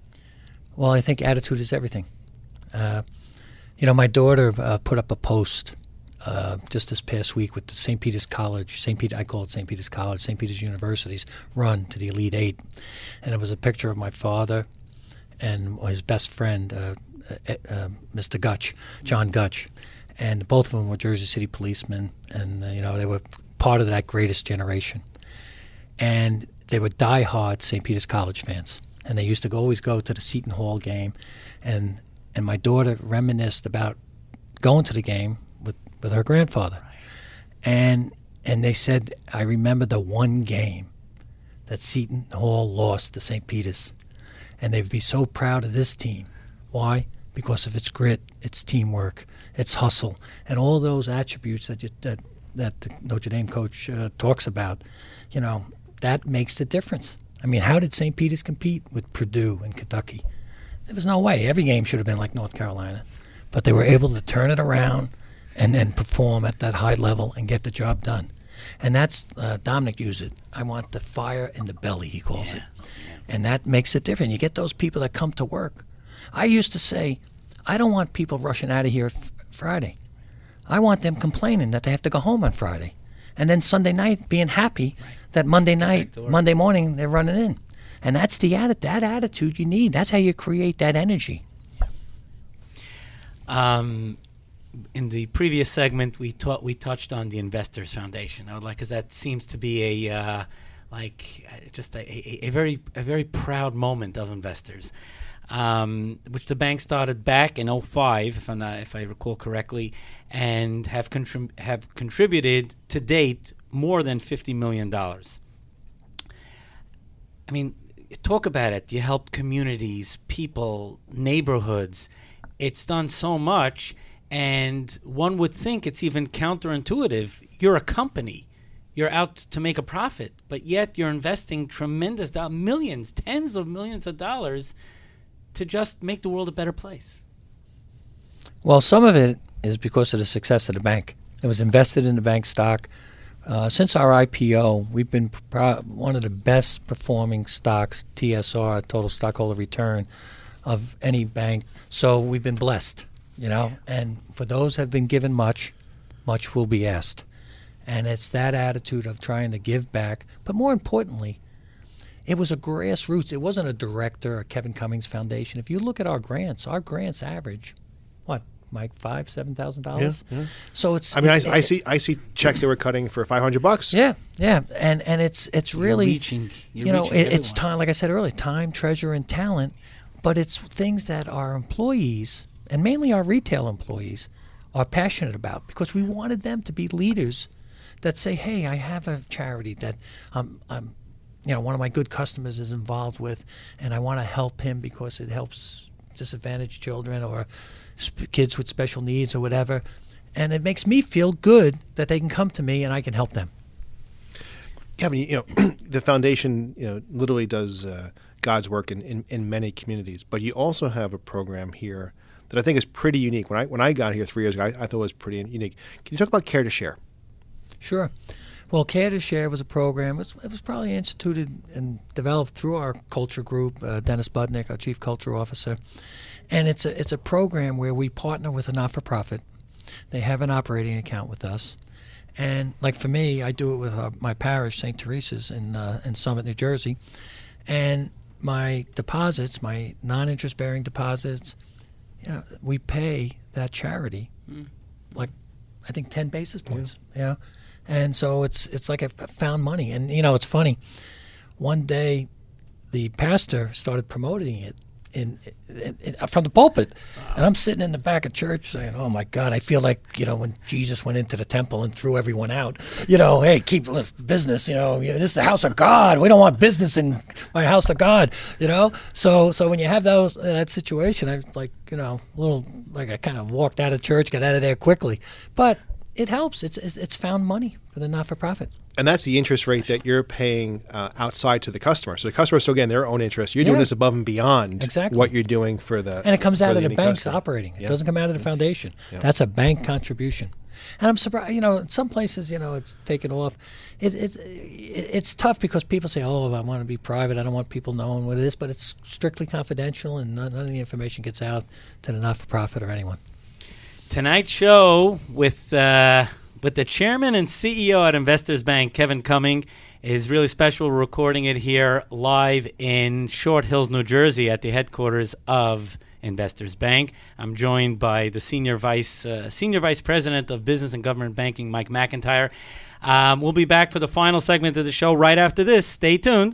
Well, I think attitude is everything. Uh, you know, my daughter uh, put up a post uh, just this past week with the Saint Peter's College, Saint Peter, I call it Saint Peter's College, Saint Peter's University's run to the Elite Eight. And it was a picture of my father and his best friend, uh, uh, uh, Mister Gutch, John Gutch. And both of them were Jersey City policemen, and uh, you know they were part of that greatest generation. And they were diehard Saint Peter's College fans, and they used to go, always go to the Seton Hall game. And and my daughter reminisced about going to the game with, with her grandfather, and and they said, I remember the one game that Seton Hall lost to Saint Peter's, and they'd be so proud of this team. Why? Because of its grit, its teamwork, its hustle, and all those attributes that you, that that the Notre Dame coach uh, talks about. You know, that makes the difference. I mean, how did Saint Peter's compete with Purdue and Kentucky? There was no way. Every game should have been like North Carolina, but they were able to turn it around and and perform at that high level and get the job done. And that's uh, Dominic used it. I want the fire in the belly, he calls yeah. it, and that makes it different. You get those people that come to work. I used to say, I don't want people rushing out of here f- Friday. I want them complaining that they have to go home on Friday. And then Sunday night being happy right. that Monday night, Monday morning, they're running in. And that's the atti- that attitude you need. That's how you create that energy. Um, in the previous segment, we taught we touched on the Investors Foundation. I would like, because that seems to be a uh, like uh, just a, a, a very a very proud moment of investors. Um, which the bank started back in oh five, if, I'm not, if I recall correctly, and have contrib- have contributed to date more than fifty million dollars. I mean, talk about it. You helped communities, people, neighborhoods. It's done so much, and one would think it's even counterintuitive. You're a company. You're out to make a profit, but yet you're investing tremendous do- millions, tens of millions of dollars to just make the world a better place. Well, some of it is because of the success of the bank. It was invested in the bank stock. Uh, since our I P O, we've been pro- one of the best performing stocks, T S R, total stockholder return, of any bank. So we've been blessed, you know. And for those that have been given much, much will be asked. And it's that attitude of trying to give back. But more importantly, it was a grassroots. It wasn't a director or Kevin Cummings Foundation. If you look at our grants, our grants average, what, Mike, five, seven thousand dollars. Yeah, yeah. So it's. I mean, it's, I, I see, I see checks they were cutting for five hundred bucks. Yeah, yeah, and and it's it's really You're reaching, you're you know reaching it, it's everyone. time. Like I said earlier, time, treasure, and talent. But it's things that our employees, and mainly our retail employees, are passionate about, because we wanted them to be leaders that say, "Hey, I have a charity that um, I'm, you know, one of my good customers is involved with, and I want to help him because it helps disadvantaged children or sp- kids with special needs or whatever." And it makes me feel good that they can come to me and I can help them. Yeah, I mean, you know, the foundation, you know, literally does uh, God's work in, in, in many communities. But you also have a program here that I think is pretty unique. When I when I got here three years ago, I, I thought it was pretty unique. Can you talk about Care to Share? Sure. Well, Care to Share was a program. It was, it was probably instituted and developed through our culture group, uh, Dennis Budnick, our chief culture officer. And it's a, it's a program where we partner with a not-for-profit. They have an operating account with us. And like for me, I do it with uh, my parish, Saint Teresa's in, uh, in Summit, New Jersey. And my deposits, my non-interest-bearing deposits, you know, we pay that charity mm. like, I think, ten basis points, yeah. you know. And so it's it's like I found money. And, you know, it's funny. One day the pastor started promoting it in, in, in from the pulpit. Wow. And I'm sitting in the back of church saying, oh, my God, I feel like, you know, when Jesus went into the temple and threw everyone out, you know, hey, keep business, you know, this is the house of God. We don't want business in my house of God, you know. So so when you have those that situation, I was like, you know, a little, like I kind of walked out of church, got out of there quickly. But it helps. It's it's found money for the not-for-profit. And that's the interest rate that you're paying uh, outside to the customer. So the customer is still getting their own interest. You're yeah. doing this above and beyond exactly. what you're doing for the And it comes out of the, the bank's customer. operating. It yeah. doesn't come out of the foundation. Yeah. That's a bank contribution. And I'm surprised, you know, in some places, you know, it's taken off. It, it, it, it's tough because people say, oh, I want to be private. I don't want people knowing what it is. But it's strictly confidential, and none, none of the information gets out to the not-for-profit or anyone. Tonight's show with... Uh But the chairman and C E O at Investors Bank, Kevin Cumming, is really special. We're recording it here live in Short Hills, New Jersey, at the headquarters of Investors Bank. I'm joined by the senior vice uh, senior vice president of business and government banking, Mike McIntyre. Um, we'll be back for the final segment of the show right after this. Stay tuned.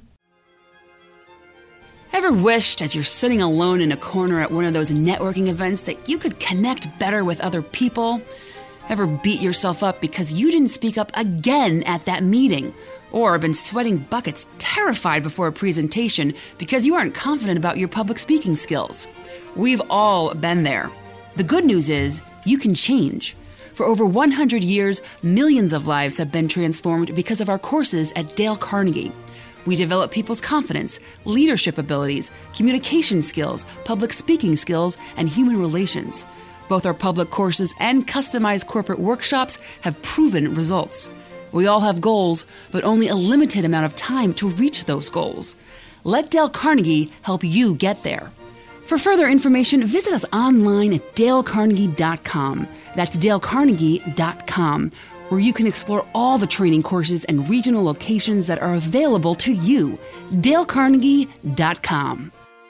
Ever wished, as you're sitting alone in a corner at one of those networking events, that you could connect better with other people? Ever beat yourself up because you didn't speak up again at that meeting? Or been sweating buckets, terrified before a presentation because you aren't confident about your public speaking skills? We've all been there. The good news is you can change. For over one hundred years, millions of lives have been transformed because of our courses at Dale Carnegie. We develop people's confidence, leadership abilities, communication skills, public speaking skills, and human relations. Both our public courses and customized corporate workshops have proven results. We all have goals, but only a limited amount of time to reach those goals. Let Dale Carnegie help you get there. For further information, visit us online at dale carnegie dot com. That's dale carnegie dot com, where you can explore all the training courses and regional locations that are available to you. dale carnegie dot com.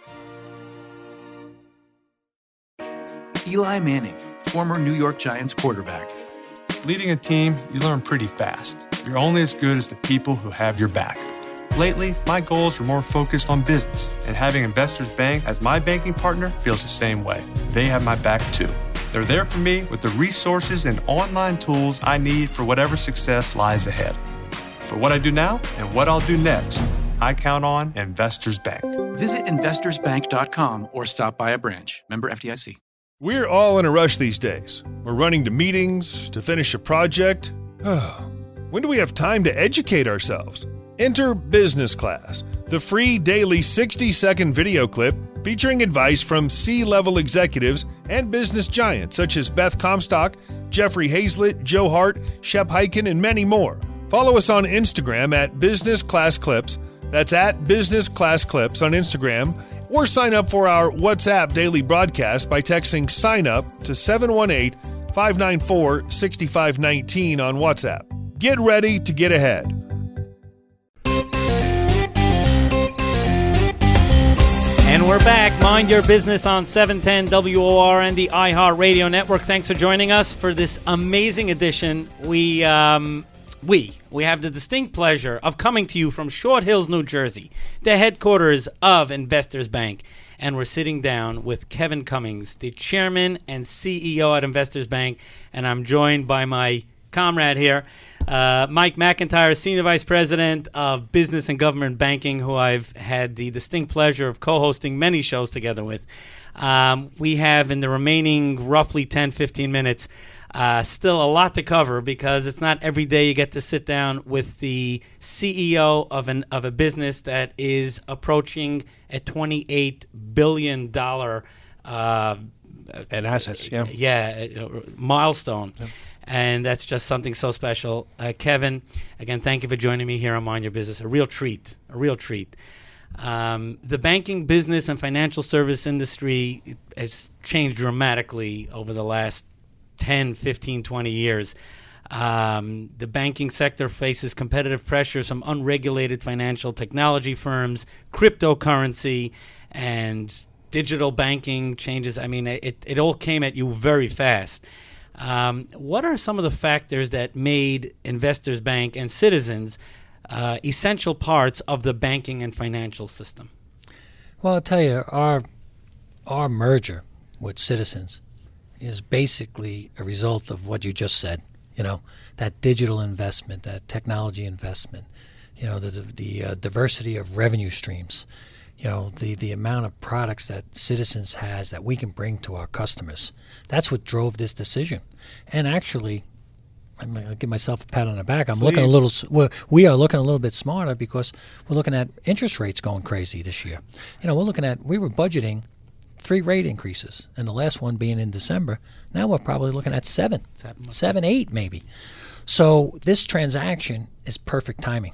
Eli Manning, former New York Giants quarterback. Leading a team, you learn pretty fast. You're only as good as the people who have your back. Lately, my goals are more focused on business, and having Investors Bank as my banking partner feels the same way. They have my back too. They're there for me with the resources and online tools I need for whatever success lies ahead. For what I do now and what I'll do next, I count on Investors Bank. Visit investors bank dot com or stop by a branch. Member F D I C. We're all in a rush these days. We're running to meetings, to finish a project. When do we have time to educate ourselves? Enter Business Class, the free daily sixty-second video clip featuring advice from C-level executives and business giants such as Beth Comstock, Jeffrey Hazlett, Joe Hart, Shep Hyken, and many more. Follow us on Instagram at Business Class Clips. That's at Business Class Clips on Instagram. Or sign up for our WhatsApp daily broadcast by texting sign up to seven one eight, five nine four, six five one nine on WhatsApp. Get ready to get ahead. And we're back. Mind Your Business on seven ten W O R and the iHeart Radio Network. Thanks for joining us for this amazing edition. We um, we we have the distinct pleasure of coming to you from Short Hills, New Jersey, the headquarters of Investors Bank. And we're sitting down with Kevin Cummings, the chairman and C E O at Investors Bank. And I'm joined by my comrade here, Uh, Mike McIntyre, Senior Vice President of Business and Government Banking, who I've had the distinct pleasure of co-hosting many shows together with. Um, we have, in the remaining roughly ten, fifteen minutes, uh, still a lot to cover because it's not every day you get to sit down with the C E O of an of a business that is approaching a twenty-eight billion dollars uh, and assets, yeah, yeah, milestone. Yeah. And that's just something so special. Uh, Kevin, again, thank you for joining me here on Mind Your Business. A real treat, a real treat. Um, the banking, business, and financial service industry has changed dramatically over the last ten, fifteen, twenty years. Um, the banking sector faces competitive pressures from unregulated financial technology firms, cryptocurrency, and digital banking changes. I mean, it, it all came at you very fast. Um, what are some of the factors that made Investors Bank and Citizens uh, essential parts of the banking and financial system? Well, I'll tell you, our our merger with Citizens is basically a result of what you just said. You know, that digital investment, that technology investment, you know, the the uh, diversity of revenue streams. You know, the, the amount of products that Citizens has that we can bring to our customers. That's what drove this decision. And actually, I'm I'll give myself a pat on the back. I'm Please. looking a little, well, we are looking a little bit smarter because we're looking at interest rates going crazy this year. You know, we're looking at, we were budgeting three rate increases, and the last one being in December. Now we're probably looking at seven, seven, seven eight maybe. So this transaction is perfect timing.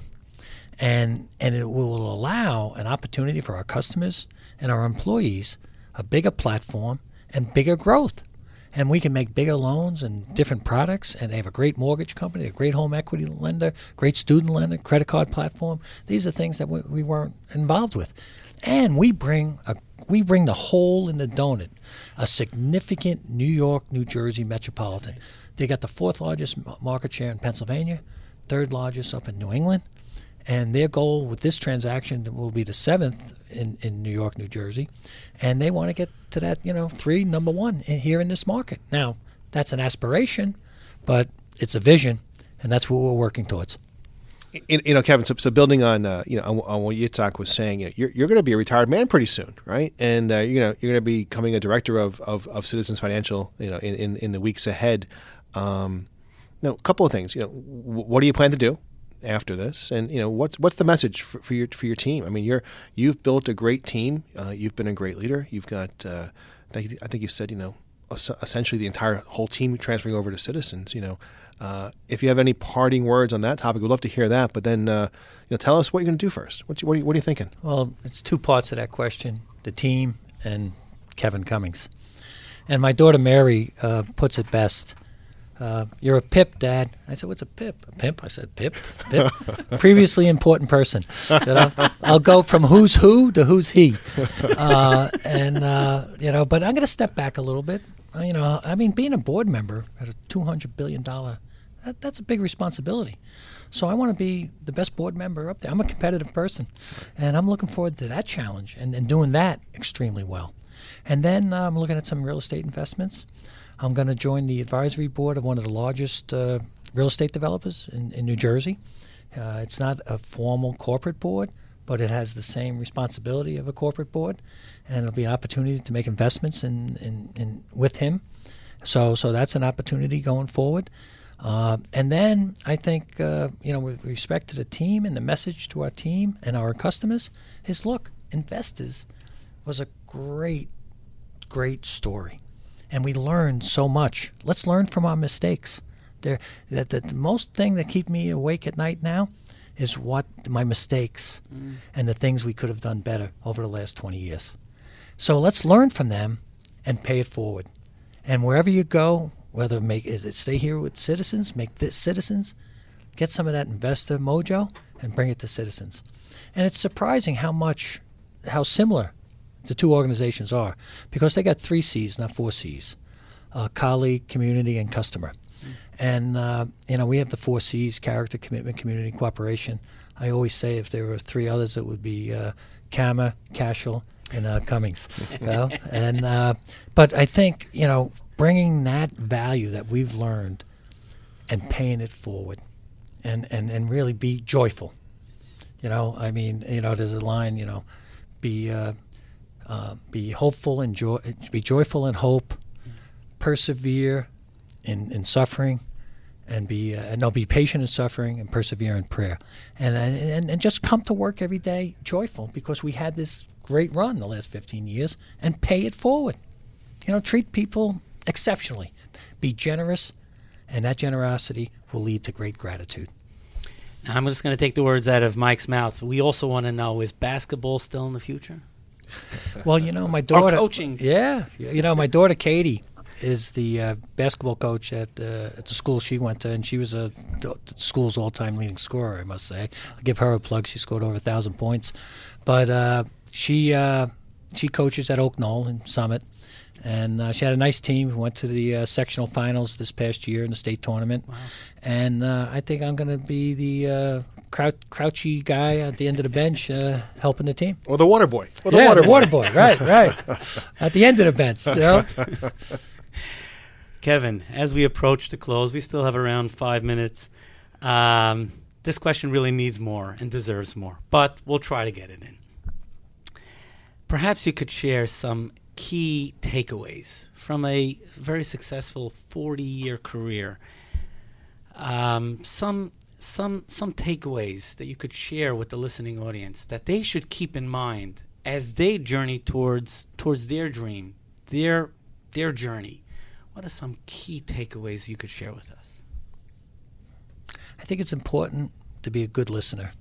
And and it will allow an opportunity for our customers and our employees a bigger platform and bigger growth. And we can make bigger loans and different products. And they have a great mortgage company, a great home equity lender, great student lender, credit card platform. These are things that we, we weren't involved with. And we bring a we bring the hole in the donut, a significant New York, New Jersey metropolitan. They got the fourth largest market share in Pennsylvania, third largest up in New England. And their goal with this transaction will be the seventh in, in New York, New Jersey. And they want to get to that, you know, three, number one in, here in this market. Now, that's an aspiration, but it's a vision, and that's what we're working towards. You, you know, Kevin, so, so building on, uh, you know, on, on what Yitzhak was saying, you know, you're, you're going to be a retired man pretty soon, right? And uh, you're going to you're going to be becoming a director of, of, of Citizens Financial, you know, in, in, in the weeks ahead. Um, now, a couple of things. You know, w- what do you plan to do after this, and you know what's what's the message for, for your for your team? I mean, you're you've built a great team. Uh, you've been a great leader. You've got uh, I think I think you said you know essentially the entire whole team transferring over to Citizens. You know, uh, if you have any parting words on that topic, we'd love to hear that. But then uh, you know, tell us what you're going to do first. What you, what, are you, what are you thinking? Well, it's two parts to that question: the team and Kevin Cummings. And my daughter Mary uh, puts it best. Uh, you're a P I P, Dad. I said, what's a P I P? A pimp? I said, P I P? P I P? Previously important person. You know? I'll go from who's who to who's he. Uh, and, uh, you know, but I'm going to step back a little bit. Uh, you know, I mean, being a board member at a two hundred billion dollars, that, that's a big responsibility. So I want to be the best board member up there. I'm a competitive person, and I'm looking forward to that challenge and, and doing that extremely well. And then uh, I'm looking at some real estate investments. I'm going to join the advisory board of one of the largest uh, real estate developers in, in New Jersey. Uh, it's not a formal corporate board, but it has the same responsibility of a corporate board, and it'll be an opportunity to make investments in, in, in with him. So, so that's an opportunity going forward. Uh, and then I think, uh, you know, with respect to the team and the message to our team and our customers is, look, Investors was a great, great story. And we learned so much. Let's learn from our mistakes. They're, that the, the most thing that keep me awake at night now is what my mistakes mm. and the things we could have done better over the last twenty years. So let's learn from them and pay it forward. And wherever you go, whether make is it stay here with Citizens, make this Citizens, get some of that investor mojo and bring it to Citizens. And it's surprising how much, how similar the two organizations are, because they got three C's, not four C's: uh, colleague, community, and customer. Mm. And uh, you know, we have the four C's: character, commitment, community, cooperation. I always say if there were three others, it would be uh, Kama, Cashel, and uh, Cummings. You know? And uh, but I think, you know, bringing that value that we've learned and paying it forward, and, and, and really be joyful. You know, I mean, you know, there's a line, you know, be uh, uh, be hopeful and joy, be joyful in hope, persevere in, in suffering, and be uh, no, be patient in suffering and persevere in prayer, and and and just come to work every day joyful, because we had this great run the last fifteen years, and pay it forward. You know, treat people exceptionally, be generous, and that generosity will lead to great gratitude. Now, I'm just going to take the words out of Mike's mouth. We also want to know, is basketball still in the future? Well, you know, my daughter... Or coaching. Yeah. You know, my daughter, Katie, is the uh, basketball coach at, uh, at the school she went to, and she was a, the school's all-time leading scorer, I must say. I'll give her a plug. She scored over one thousand points. But uh, she uh, she coaches at Oak Knoll in Summit, and uh, she had a nice team. We went to the uh, sectional finals this past year in the state tournament. Wow. And uh, I think I'm going to be the uh, crou- crouchy guy at the end of the bench uh, helping the team. Or the water boy. Or the yeah, water the boy. water boy. Right, right. At the end of the bench, you know? Kevin, as we approach the close, we still have around five minutes. Um, this question really needs more and deserves more, but we'll try to get it in. Perhaps you could share some key takeaways from a very successful forty-year career. Um, some some some takeaways that you could share with the listening audience that they should keep in mind as they journey towards towards their dream, their their journey. What are some key takeaways you could share with us? I think it's important to be a good listener.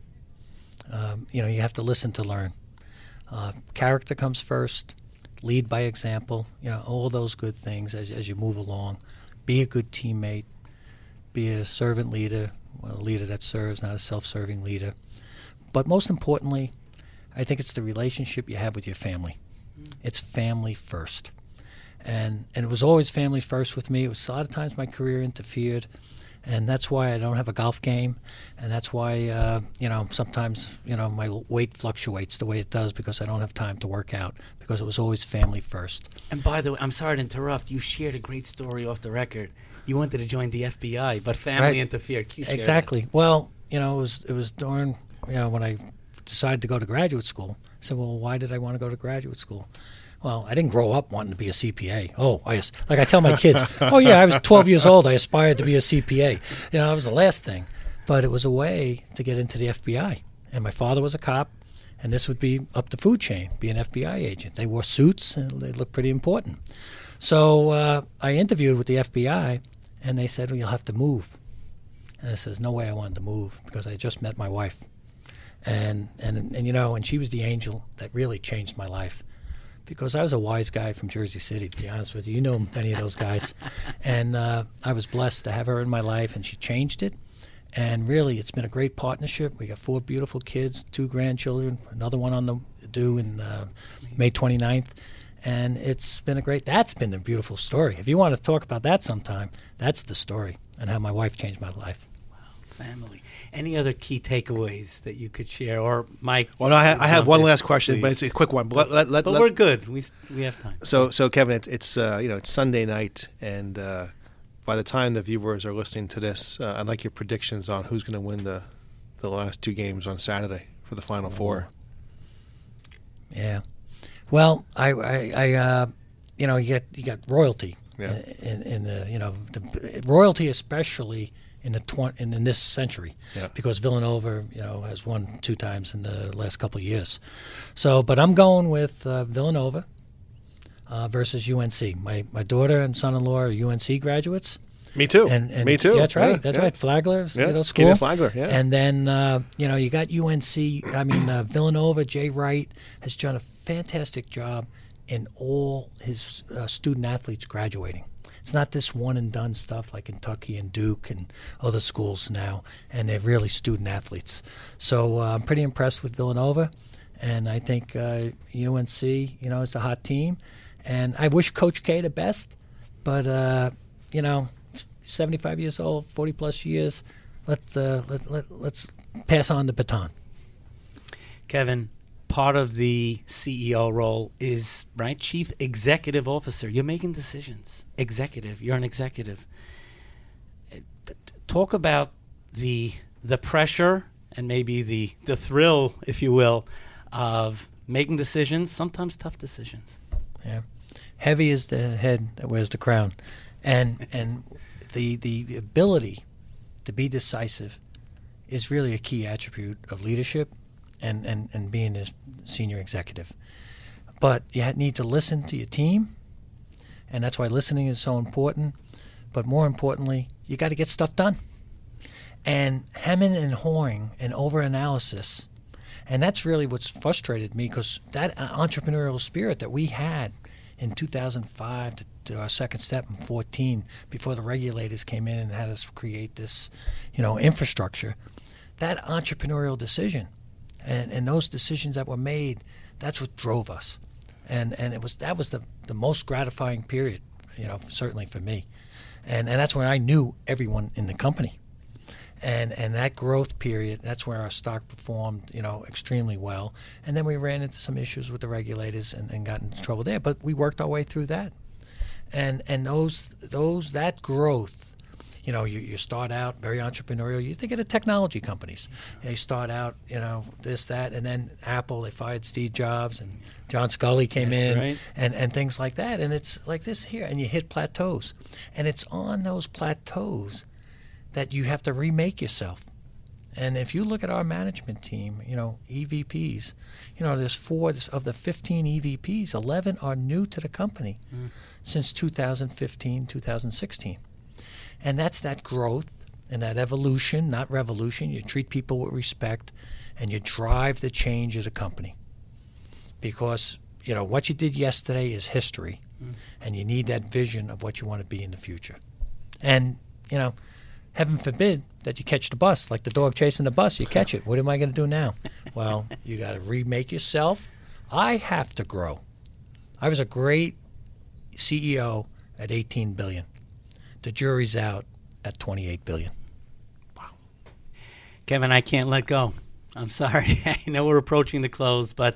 Um, you know, you have to listen to learn. Uh, character comes first. Lead by example. You know, all those good things as as you move along. Be a good teammate. Be a servant leader, well, a leader that serves, not a self-serving leader. But most importantly, I think it's the relationship you have with your family. Mm. It's family first. And and it was always family first with me. It was a lot of times my career interfered, and that's why I don't have a golf game, and that's why, uh, you know, sometimes, you know, my weight fluctuates the way it does because I don't have time to work out, because it was always family first. And by the way, I'm sorry to interrupt. You shared a great story off the record. You wanted to join the F B I, but family right. interfered. Can you share exactly. that? Well, you know, it was it was during, you know, when I decided to go to graduate school. I said, well, why did I want to go to graduate school? Well, I didn't grow up wanting to be a C P A. Oh, I like I tell my kids, oh yeah, I was twelve years old. I aspired to be a C P A. You know, that was the last thing. But it was a way to get into the F B I. And my father was a cop, and this would be up the food chain, be an F B I agent. They wore suits, and they looked pretty important. So uh, I interviewed with the F B I, and they said, well, you'll have to move. And I says, no way I wanted to move, because I just met my wife. And, and, and you know, and she was the angel that really changed my life. Because I was a wise guy from Jersey City, to be honest with you. You know many of those guys. And uh, I was blessed to have her in my life, and she changed it. And really, it's been a great partnership. We got four beautiful kids, two grandchildren, another one on the due in uh, May twenty-ninth. And it's been a great, that's been the beautiful story. If you want to talk about that sometime, that's the story, and how my wife changed my life. Wow, family. Any other key takeaways that you could share? Or Mike? Well, no, I, ha- I have one in, last question, please. but it's a quick one. But, let, let, but let, we're good. We we have time. So, so Kevin, it's, it's uh, you know, it's Sunday night, and uh, by the time the viewers are listening to this, uh, I'd like your predictions on who's going to win the the last two games on Saturday for the Final Four. Yeah. Well, I, I, I uh, you know, you get you got royalty, yeah. in, in the, you know, the royalty especially in the tw- in, in this century, yeah. because Villanova, you know, has won two times in the last couple of years. So, but I'm going with uh, Villanova uh, versus U N C. My my daughter and son-in-law are U N C graduates, Me too. And, and Me too. Yeah, that's right. Yeah, that's yeah. right. Flagler's Yeah, Middle School. Kenneth Flagler, yeah. And then, uh, you know, you got U N C. I mean, uh, Villanova, Jay Wright has done a fantastic job in all his uh, student athletes graduating. It's not this one and done stuff like Kentucky and Duke and other schools now, and they're really student athletes. So uh, I'm pretty impressed with Villanova, and I think uh, U N C, you know, is a hot team. And I wish Coach K the best, but, uh, you know, seventy-five years old, forty plus years, let's, uh, let, let, let's pass on the baton. Kevin, part of the C E O role is, right, Chief Executive Officer. You're making decisions. Executive. You're an executive. Talk about the the pressure and maybe the, the thrill, if you will, of making decisions, sometimes tough decisions. Yeah. Heavy is the head that wears the crown. And and the the ability to be decisive is really a key attribute of leadership and, and, and being a senior executive. But you need to listen to your team, and that's why listening is so important. But more importantly, you got to get stuff done. And hemming and hawing and over-analysis, and that's really what's frustrated me, because that entrepreneurial spirit that we had in two thousand five to, to our second step in fourteen, before the regulators came in and had us create this, you know, infrastructure, that entrepreneurial decision and, and those decisions that were made, that's what drove us. And and it was that was the, the most gratifying period, you know, certainly for me. And and that's when I knew everyone in the company. And and that growth period, that's where our stock performed, you know, extremely well. And then we ran into some issues with the regulators and, and got into trouble there. But we worked our way through that. And and those those that growth, you know, you, you start out very entrepreneurial. You think of the technology companies. They start out, you know, this, that, and then Apple, they fired Steve Jobs and John Scully came That's in right. and, and things like that. And it's like this here. And you hit plateaus. And it's on those plateaus that you have to remake yourself. And if you look at our management team, you know, E V Ps, you know, there's four of the fifteen E V Ps, eleven are new to the company mm. since two thousand fifteen, two thousand sixteen. And that's that growth and that evolution, not revolution. You treat people with respect and you drive the change of the company. Because, you know, what you did yesterday is history, mm. and you need that vision of what you want to be in the future. And, you know, heaven forbid that you catch the bus, like the dog chasing the bus, you catch it. What am I going to do now? Well, you got to remake yourself. I have to grow. I was a great C E O at eighteen billion dollars. The jury's out at twenty-eight billion dollars. Wow. Kevin, I can't let go. I'm sorry. I know we're approaching the close, but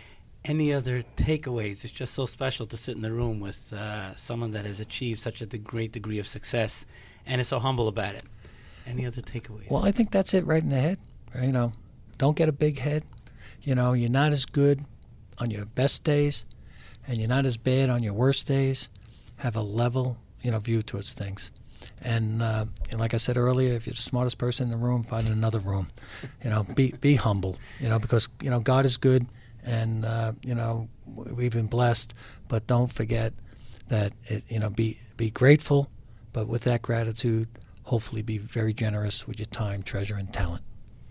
any other takeaways? It's just so special to sit in the room with uh, someone that has achieved such a de- great degree of success and is so humble about it. Any other takeaways? Well, I think that's it right in the head. You know, don't get a big head. You know, you're not as good on your best days, and you're not as bad on your worst days. Have a level, you know, view towards things. And, uh, and like I said earlier, if you're the smartest person in the room, find another room. You know, be be humble. You know, because you know God is good, and uh, you know we've been blessed. But don't forget that it. You know, be be grateful. But with that gratitude, hopefully be very generous with your time, treasure, and talent.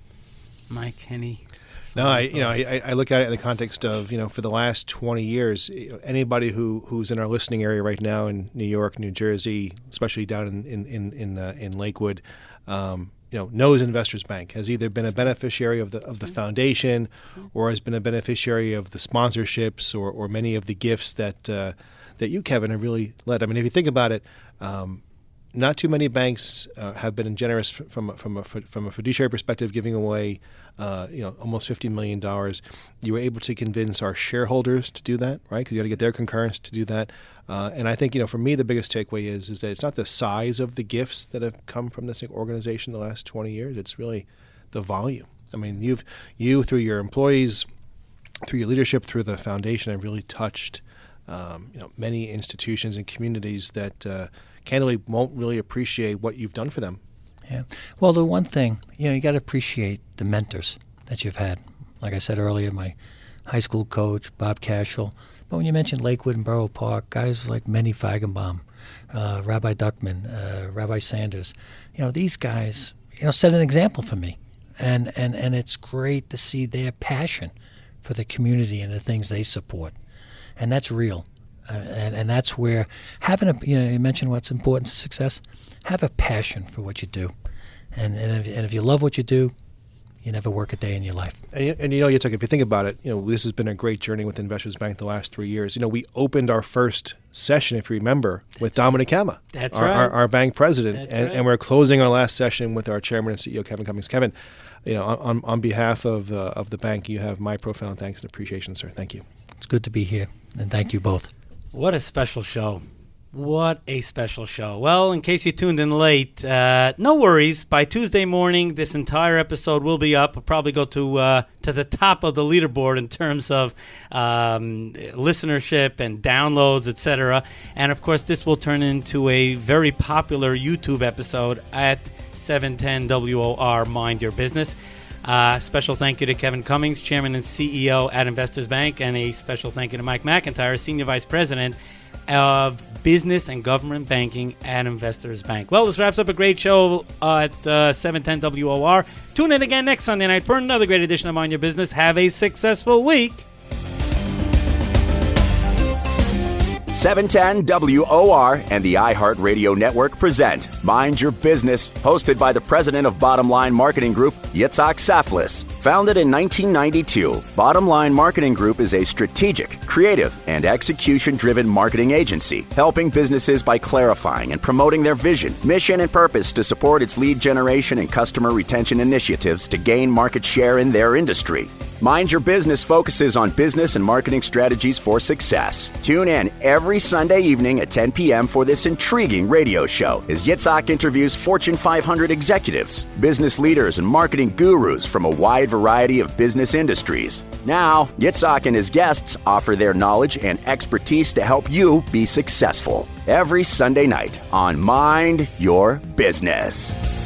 Mike, Henny. No, I you know I, I look at it in the context of, you know, for the last twenty years, anybody who, who's in our listening area right now in New York, New Jersey, especially down in in in in, uh, in Lakewood, um, you know, knows Investors Bank, has either been a beneficiary of the of the foundation, or has been a beneficiary of the sponsorships, or, or many of the gifts that uh, that you, Kevin, have really led. I mean, if you think about it. Um, Not too many banks uh, have been generous from a, from a from a fiduciary perspective, giving away, uh, you know, almost fifty million dollars. You were able to convince our shareholders to do that, right? Because you got to get their concurrence to do that. Uh, and I think, you know, for me, the biggest takeaway is is that it's not the size of the gifts that have come from this organization the last twenty years. It's really the volume. I mean, you've you through your employees, through your leadership, through the foundation, have really touched, um, you know, many institutions and communities that. Uh, candidly won't really appreciate what you've done for them. Yeah. Well, the one thing, you know, you got to appreciate the mentors that you've had. Like I said earlier, my high school coach, Bob Cashel, But when you mention Lakewood and Borough Park, guys like Menny Feigenbaum, uh, Rabbi Duckman, uh, Rabbi Sanders, you know, these guys, you know, set an example for me. And, and, and it's great to see their passion for the community and the things they support. And that's real. Uh, and, and that's where having a, you know, you mentioned what's important to success, have a passion for what you do. And, and, if, and if you love what you do, you never work a day in your life. And, you- and you know, Yitzhak, if you think about it, you know, this has been a great journey with Investors Bank the last three years. You know, we opened our first session, if you remember, with Dominic Kama, That's our, right. our, our bank president, That's and, right. and we're closing our last session with our chairman and C E O, Kevin Cummings. Kevin, you know, on, on behalf of the of the bank, you have my profound thanks and appreciation, sir. Thank you. It's good to be here, and thank you both. What a special show. What a special show. Well, in case you tuned in late, uh, no worries. By Tuesday morning, this entire episode will be up. We'll probably go to uh, to the top of the leaderboard in terms of um, listenership and downloads, et cetera. And, of course, this will turn into a very popular YouTube episode at seven ten W O R Mind Your Business. Uh, special thank you to Kevin Cummings, Chairman and C E O at Investors Bank, and a special thank you to Mike McIntyre, Senior Vice President of Business and Government Banking at Investors Bank. Well, this wraps up a great show uh, at uh, seven ten W O R. Tune in again next Sunday night for another great edition of Mind Your Business. Have a successful week. seven ten W O R and the iHeartRadio Network present Mind Your Business, hosted by the president of Bottom Line Marketing Group, Yitzhak Saflis. Founded in nineteen ninety-two, Bottom Line Marketing Group is a strategic, creative, and execution-driven marketing agency, helping businesses by clarifying and promoting their vision, mission, and purpose to support its lead generation and customer retention initiatives to gain market share in their industry. Mind Your Business focuses on business and marketing strategies for success. Tune in every Sunday evening at ten p.m. for this intriguing radio show as Yitzhak interviews Fortune five hundred executives, business leaders, and marketing gurus from a wide variety of business industries. Now, Yitzhak and his guests offer their knowledge and expertise to help you be successful. Every Sunday night on Mind Your Business.